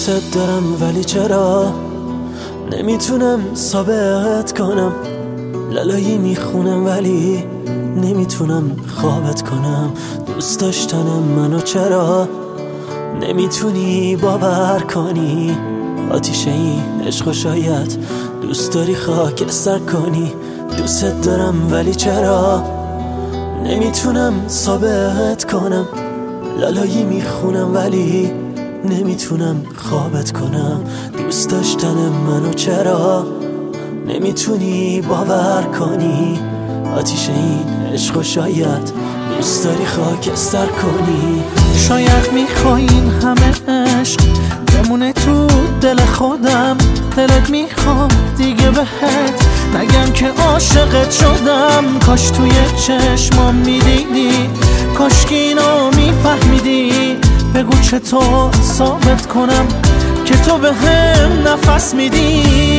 دوست دارم ولی چرا نمیتونم ثابت کنم، لالایی میخونم ولی نمیتونم خوابت کنم. دوست داشتنم منو چرا نمیتونی باور کنی؟ آتیش این عشق شاید دوست داری خاکستر کنی. دوست دارم ولی چرا نمیتونم ثابت کنم، لالایی میخونم ولی نمیتونم خوابت کنم. دوست داشتن منو چرا نمیتونی باور کنی؟ آتیش این عشق شاید دوست داری خاکستر کنی. شاید میخوای این همه عشق بمونه تو دل خودم، دلت میخواد دیگه بهت نگم که عاشقت شدم. کاش توی چشمام میدیدی، کاش که اینو میفهمیدی. بگو چطور ثابت کنم که تو به هم نفس میدی.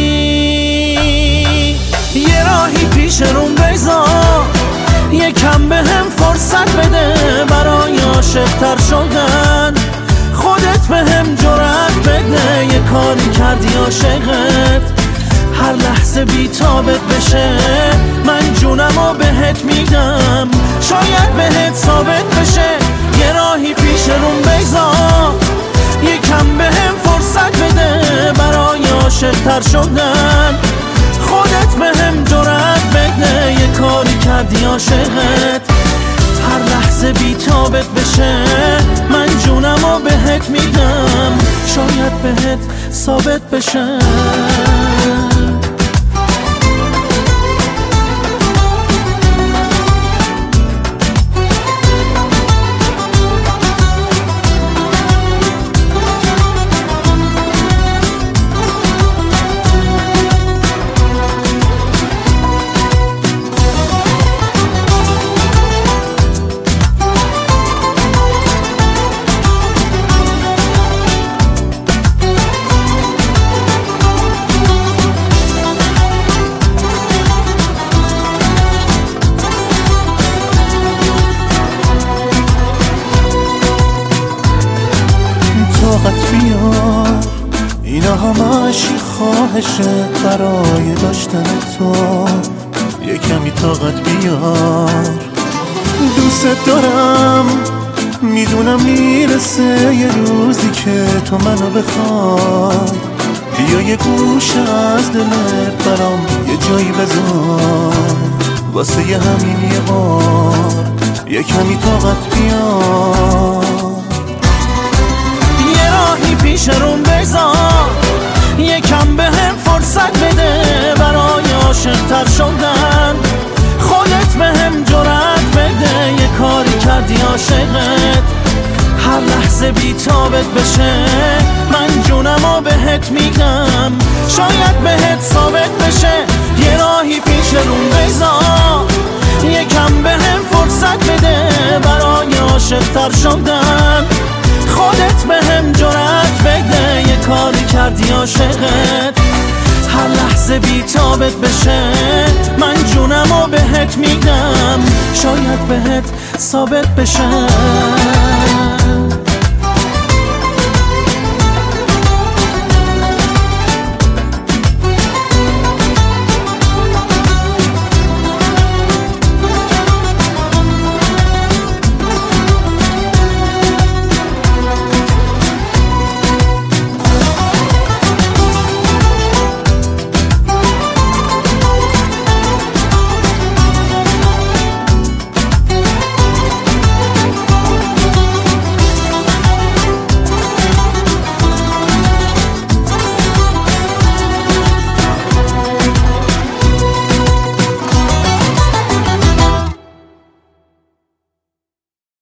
یه راهی پیش روم بذار، یکم به هم فرصت بده برای عاشق‌تر شدن. خودت به هم جرأت بده، یه کاری کردی عاشقت هر لحظه بی تابت بشه. من جونمو بهت میدم، شاید بهت ثابت بشه. یه راهی پیش روم بذار، یکم به هم فرصت بده برای عاشق‌تر شدن. خودت به هم جرأت بده، یه کاری کردی عاشقت هر لحظه بی تابت بشه. من جونمو بهت میدم، شاید بهت ثابت بشه. بیار اینا همش خواهشه برای داشتن تو. یه کمی طاقت بیار، دوست دارم میدونم میرسه یه روزی که تو منو بخوای. بیا یه گوشه از دلت برام یه جایی بذار، واسه یه همین یه بار یه کمی طاقت بیار. پیش روم بذار، یکم به هم فرصت بده برای عاشق‌تر شدن. خودت به هم جرأت بده، یه کاری کردی عاشقت هر لحظه بی تابت بشه. من جونمو بهت میدم، شاید بهت ثابت بشه. یه راهی پیش روم بذار، یکم به هم فرصت بده برای عاشق‌تر شدن. خودت به هم جرأت بده، یه کاری کردی عاشقت هر لحظه بی تابت بشه. من جونمو بهت میدم، شاید بهت ثابت بشه.